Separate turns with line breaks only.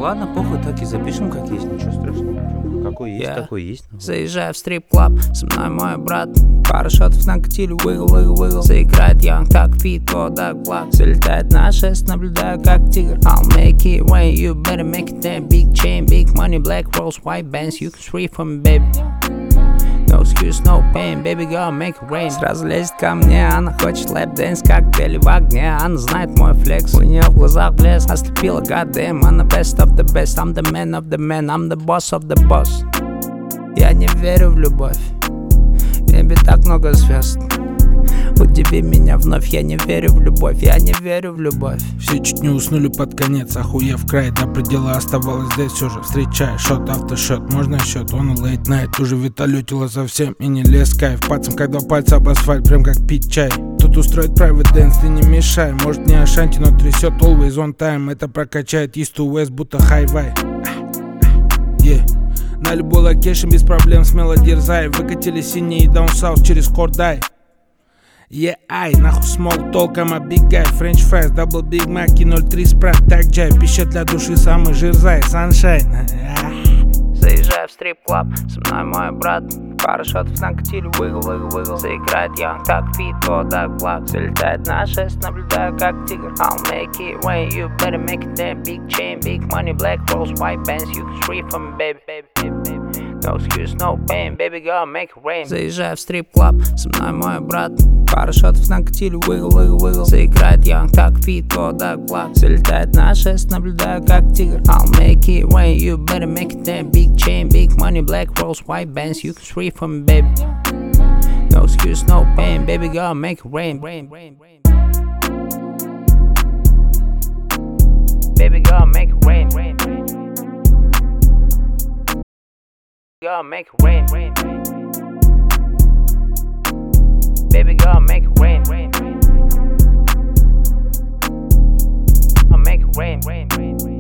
ладно, похуй, так и запишем как есть, ничего страшного. Какой есть, такой есть.
Заезжаю в стрип-клаб, со мной мой брат. Пара шотов накатили, выгл. Заиграет Young, так фит, Kodak Black. Залетает на 6, наблюдаю как тигр. I'll make it rain, you better make it then. Big chain, big money, black rolls, white bands. You can street from me, baby. No excuse, no pain, baby girl, make it rain. Сразу лезет ко мне, она хочет лэп-дэнс, как Дели в огне. Она знает мой флекс, у нее в глазах блеск. Ослепила, goddamn, она best of the best. I'm the man of the man, I'm the boss of the boss. Я не верю в любовь, в небе так много звезд. Удиви меня вновь, я не верю в любовь, я не верю в любовь.
Все чуть не уснули под конец, охуев край. До предела оставалось здесь все же. Встречай, шот, автошот, можно счет. Он late night, уже виталютила совсем и не лез кайф. Пацан, когда пальцы об асфальт, прям как пить чай. Тут устроить private dance, ты не мешай. Может не Ашанти, но трясет always on time. Это прокачает east to west, будто хай-вай. На любой локейшн без проблем смело дерзай. Выкатили синий и down south через Кордай. Ай, нахуй small talk, I'm a big guy. French fries, double Big Mac и 0.3 спрайт. Так джай, пища для души, самый жирзай, sunshine.
Заезжаю в стрип-клаб, со мной мой брат. Пара шотов накатили, выгл. Заиграет Young, так фит, Kodak Black. Залетает на 6, наблюдаю как тигр. I'll make it rain, you better make it then. Big chain, big money, black rolls, white bands. You can street from me, baby. No excuse, no pain, baby girl, make it rain. Заезжаю в стрип-клаб, со мной мой брат. Пара шотов накатили, выгл. Заиграет Young, так фит, Kodak Black. Залетает на 6, наблюдаю как тигр. I'll make it rain, you better make it then. Big chain, big money, black rolls, white bands. You can street from me, baby. No excuse, no pain, baby girl, make it rain. Baby girl, make it rain. Girl, make it rain. Baby girl, make it rain. I'll make it rain.